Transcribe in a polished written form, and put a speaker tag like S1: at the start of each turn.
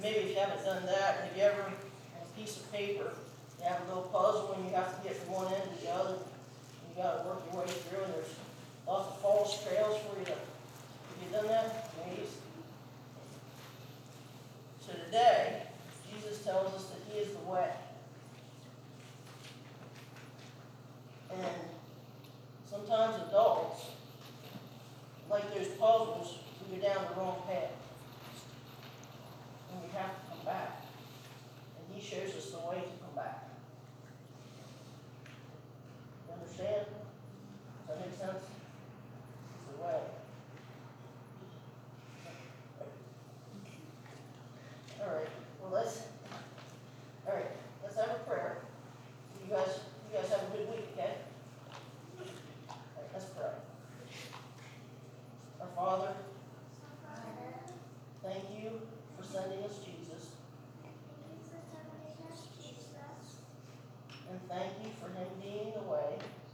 S1: maybe if you haven't done that, have you ever, on a piece of paper, you have a little puzzle and you have to get from one end to the other, and you got to work your way through, and there's lots of false trails for you to, have you done that? Maybe. So today, Jesus tells us that He is the way. And sometimes adults, like those puzzles, we go down the wrong path. And we have to come back. And He shows us the way to come back. You understand? Does that make sense? It's the way. Alright, well let's have a prayer. You guys have a good week, okay? Alright, let's pray. Our Father, thank you for sending us Jesus. And thank you for Him being the way.